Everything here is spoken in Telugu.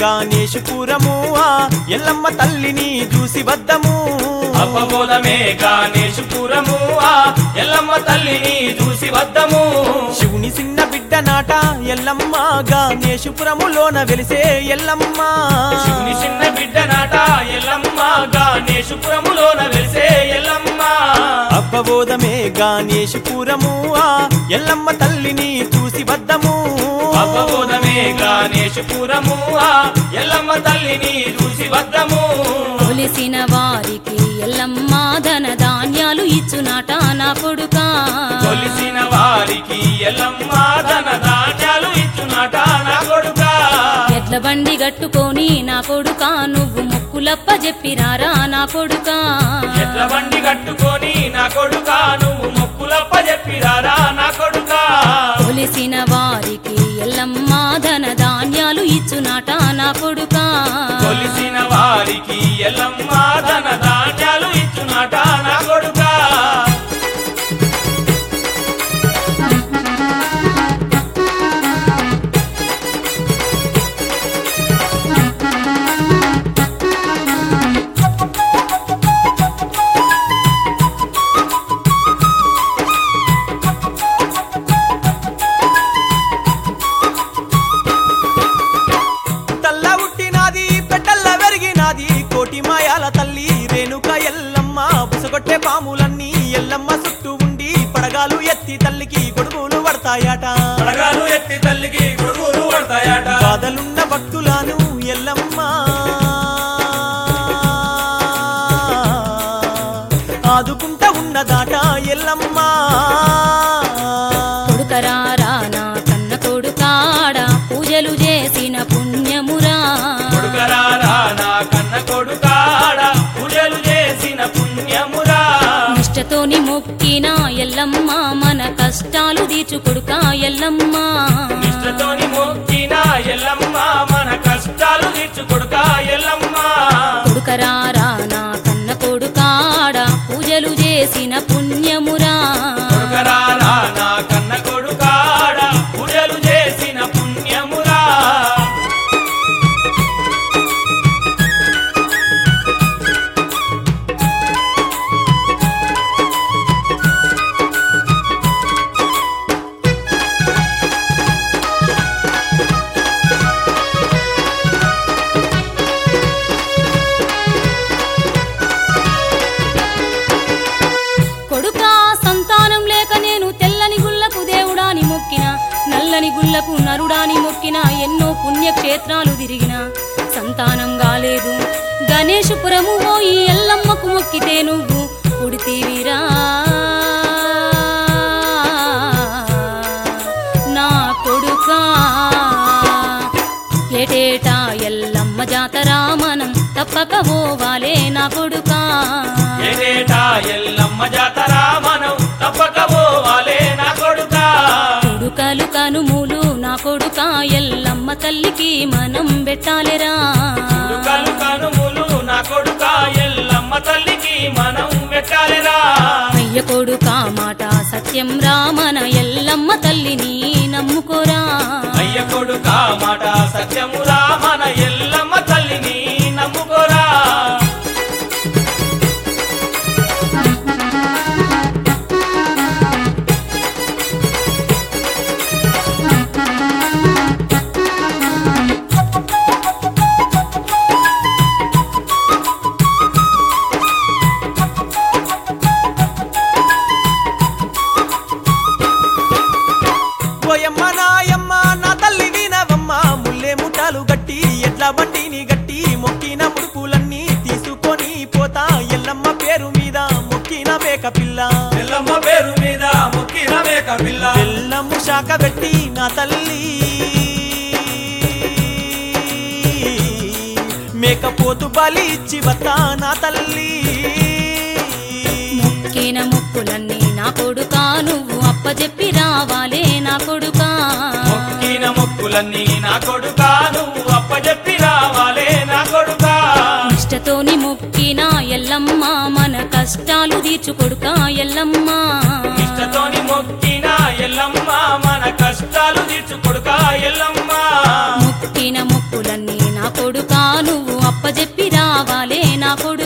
గణేశపురము ఎల్లమ్మ తల్లిని చూసి వద్దము అపబోధమే గణేశపురము ఎల్లమ్మ తల్లిని చూసి వద్దము శివుని చిన్న బిడ్డ నాట ఎల్లమ్మ గణేశపురములోన వెలిసే ఎల్లమ్మ శివుని చిన్న బిడ్డ నాట ఎల్లమ్మ గణేశపురములోన వెలిసే ఎల్లమ్మ అపబోధమే గణేశపురము ఎల్లమ్మ తల్లిని చూసి వద్దము అపబోధమే గణేశపురము ఎల్లమ్మ తల్లిని చూసి వద్దము కొలిసిన వారికి ఎల్లమ్మ ధన ధాన్యాలు ఇచ్చునాట నా కొడుకా కొలిసిన వారికి ఎల్లమ్మ ధన ధాన్యాలు ఇచ్చునాట నా కొడుకా ఎడ్ల బండి గట్టుకొని నా కొడుకా నువ్వు మొక్కులప్ప చెప్పిరారా నా కొడుకా ఎడ్ల బండి కట్టుకొని నా కొడుకా నువ్వు మొక్కులప్ప చెప్పిరారా నా కొడుకా కొలిసిన వారికి ఎల్లమ్మ ధన ధాన్యాలు ఇచ్చునాట నా కొడుకా కొలిసిన వారికి ఎల్లమ్మ ధన ధాన్యాలు ఇచ్చునాట నా కొడుకా కోటి మాయాల తల్లి రేణుక ఎల్లమ్మ బుసగొట్టే పాములన్నీ ఎల్లమ్మ చుట్టూ ఉండి పడగాలు ఎత్తి తల్లికి గొడుగులు పడతాయట పడగాలు ఎత్తి తల్లికి గొడుగులు పడతాయట బాధలున్న భక్తులను ఎల్లమ్మ ఆదుకుంటా ఉన్నదాట ఎల్లమ్మ కొడుకరారా నా కన్న కొడుకాడ పూజలు చేసిన పుణ్యమురా కొడుకరారా నా కన్న కొడుకాడ పూజలు చేసిన పుణ్యమురా నిష్టతోని మొక్కిన ఎల్లమ్మ మన కష్టాలు తీర్చు కొడుకా ఎల్లమ్మ నిష్టతోని మొక్కిన ఎల్లమ్మ మన కష్టాలు తీర్చు కొడుకా ఎల్లమ్మ కొడుకరారా నా కన్న కొడుకాడ పూజలు చేసిన పుణ్యమురా కొడుకరారా నా కన్న కొడుకాడ పూజలు చేసిన పుణ్యమురా కొడుకా సంతానం లేక నేను తెల్లని గుళ్ళకు దేవుడాని మొక్కిన నల్లని గుళ్ళకు నరుడాని మొక్కిన ఎన్నో పుణ్యక్షేత్రాలు తిరిగిన సంతానం కాలేదు గణేశపురము పోయి ఎల్లమ్మకు మొక్కితే నువ్వు పుడితీవిరా నా కొడుకా ఏటేటా ఎల్లమ్మ జాతర మనం తప్పక పోవాలే నా కొడుకా ఏటేటా ఎల్లమ్మ జాతర మనం తప్పక పోవాలే నా కొడుకా కొడుకలు కనుమూలు నా కొడుకా ఎల్లమ్మ తల్లికి మనం పెట్టాలిరా కొడుకలు కనుములు నా కొడుకా ఎల్లమ్మ తల్లికి మనం పెట్టాలిరా అయ్య కొడుకా మాట సత్యం రా మన ఎల్లమ్మ తల్లిని నమ్ముకోరా అయ్య కొడుకా మాట సత్యమురా మన ఎల్లమ్మ తల్లిని నమ్ముకోరా ఓయమ్మ నాయమ్మ నా తల్లి వినవమ్మ ముల్లే ముఠాలు గట్టి ఎడ్ల బండిని గట్టి మొక్కిన ముడుపులన్నీ తీసుకొని పోతా ఎల్లమ్మ పేరు మీద మొక్కిన మేక పిల్ల ఎల్లమ్మ పేరు మీద మొక్కిన మేక పిల్ల ఎల్లమ్మ శాఖ పెట్టి నా తల్లి మేకపోతు బలి ఇచ్చి వత్తా నా తల్లి మొక్కిన మొక్కులన్నీ నా కొడుకా నువ్వు అప్పచెప్పి రావాలే నా కొడుకా మొక్కిన మొక్కులన్నీ నా కొడుకా నువ్వు అప్పచెప్పి రావాలే నా కొడుకా నిష్టతోని మొక్కిన ఎల్లమ్మ మన కష్టాలు తీర్చు కొడుకా ఎల్లమ్మ ఇష్టతోని మొక్కిన ఎల్లమ్మ మన కష్టాలు తీర్చు కొడుకా ఎల్లమ్మ మొక్కిన మొక్కులన్నీ నా నువ్వు అప్పజెప్పి రావాలే నా కొడుకా